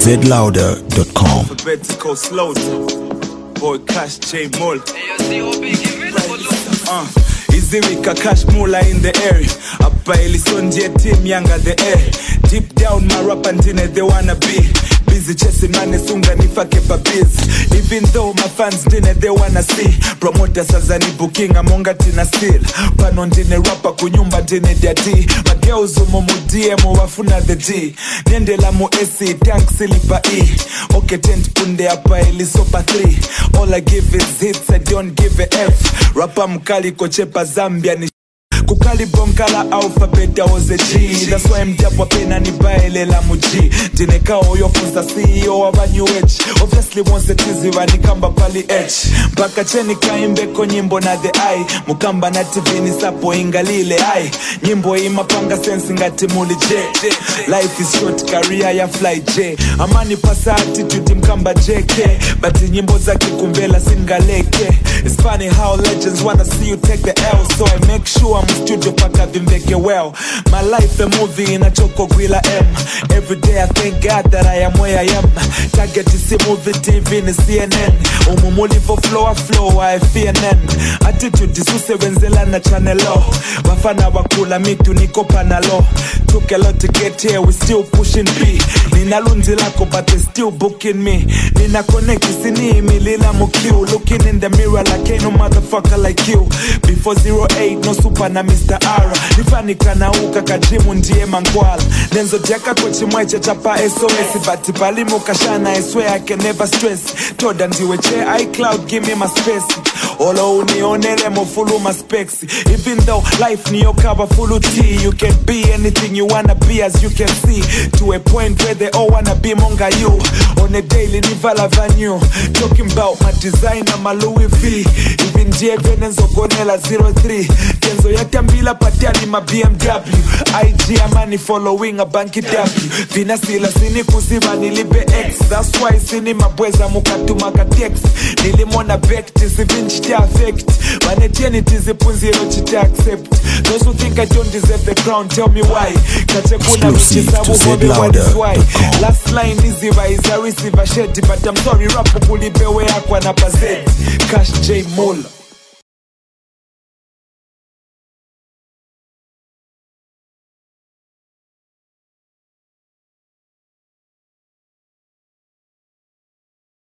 zlouder.com. Alphabetical slaughter. Boy Cash J Mull. Izirika Cash Mula in the area. Apa Elisonje team younger the air. Deep down my rap antine they wanna be. Busy chasing money sunga nifake pa busy. Even though my fans dine they wanna see. Promoters azani booking amonga tina still. Pano ndine rapper kunyumba ndine daddy. Mageuzo mu DM wafuna the D. Niende la mu AC tank silipa E. Okay tent punde apa Elisopa 3. All I give is hits, I don't give a F. Rapper mkali kochepa Zambia ni Kukali bonkala alphabet was a G. That's why I'm dabwa pena ni baile la muji. Dineka oyo funza CEO of a new age. Obviously once the tizi wani kamba pali H. Baka cheni kaimbe ko nyimbo na the I. Mukamba na TV ni sapo ingalile I. Nyimbo imapanga sensi ngati muli J. Life is short, career ya fly J. Amani pasa attitude mkamba JK. But nyimbo zaki kumbela singaleke. It's funny how legends wanna see you take the L. So I make sure I'm studio paka vimbeke well. My life a movie in a choco grilla M. Every day I thank God that I am where I am. Target to see movie TV in CNN. Umumuli for flow I FNN. Attitude disuse wenzela na channel O. Wafana wakula mitu niko panalo. Took a lot to get here, we still pushing B. Nina lunzi lako but they still booking me. Nina connect isini milila mukiu. Looking in the mirror like ain't no motherfucker like you. Before 08 no super na Mr. R. Nifanika na uka kajimu ndiye mangwala. Nenzo jaka kochi mweche chapa SOS. Bati palimu kashana I swear I can never stress. Toda ndiwe che iCloud give me my space. Olo unionele mo fulu my specs. Even though life ni yokaba fulu T. You can be anything you wanna be as you can see. To a point where they all wanna be monga you. On a daily nivala venue. Talking about my designer my Louis V. Even J.V. Nenzo Gonela 03. Kenzo yatambila patiani ma BMW. IG amani following a banki W. Vina sila sini kuziva nilipe X. That's why sini mabweza mukatuma katex. Nilimona back tizi vinci te affect. Manetieni tizi punziro chite accept. Those who think I don't deserve the crown tell me why. Kache kuna michisabu hobi what is why. Last line iziva is a receiver shady. But I'm sorry rapu kulipewe akwa na pazeti. Cash J Mull.